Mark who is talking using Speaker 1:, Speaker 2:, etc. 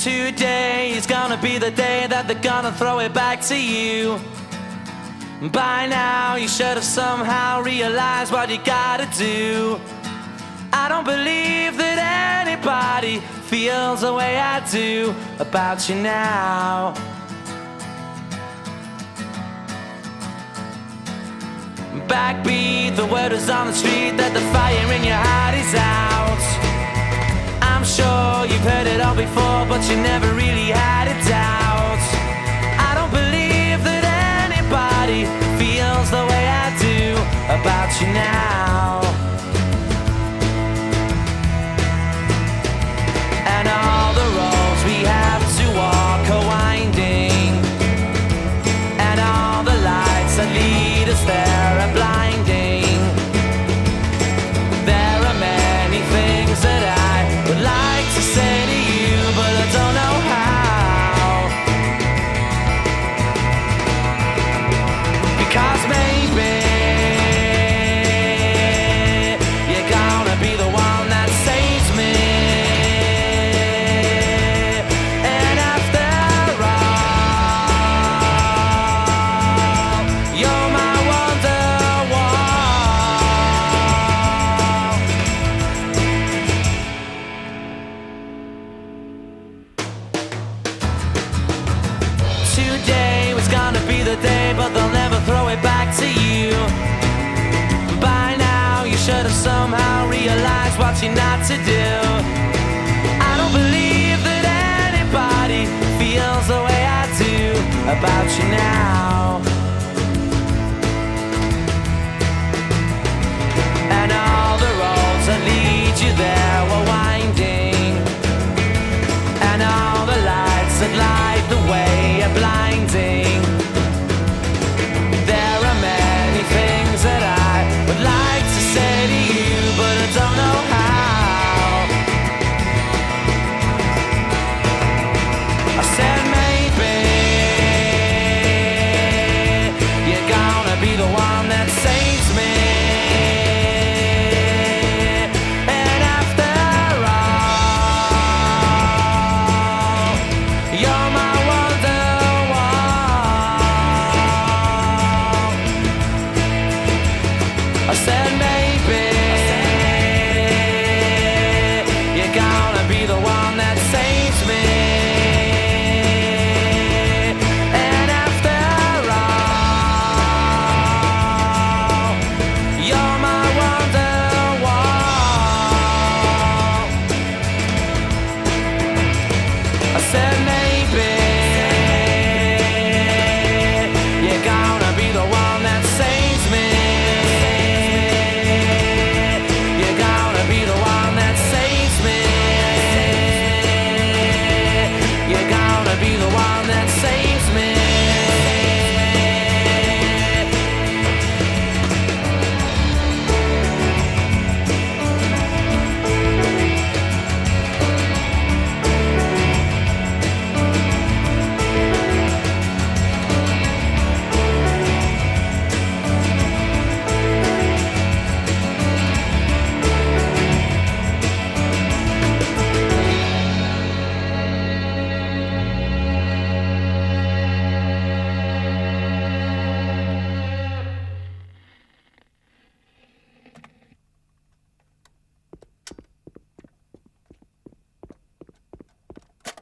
Speaker 1: Today is gonna be the day that they're gonna throw it back to you. By now you should have somehow realized what you gotta do. I don't believe that anybody feels the way I do about you now. Backbeat, the word is on the street that the fire in your heart is out. I'm sure you've heard it all before, but you never really had a doubt. I don't believe that anybody feels the way I do about you now. And all the roads we have to walk are winding, and all the lights that lead us there are blinding. There are many things that I would like to say to you, but I don't know how. Because maybe you're gonna be the one that saves me. And after all, you're my Wonderwall. Today was gonna be the day, but they'll never throw it back to you. By now you should have somehow realized what you're not to do. I don't believe that anybody feels the way I do about you now.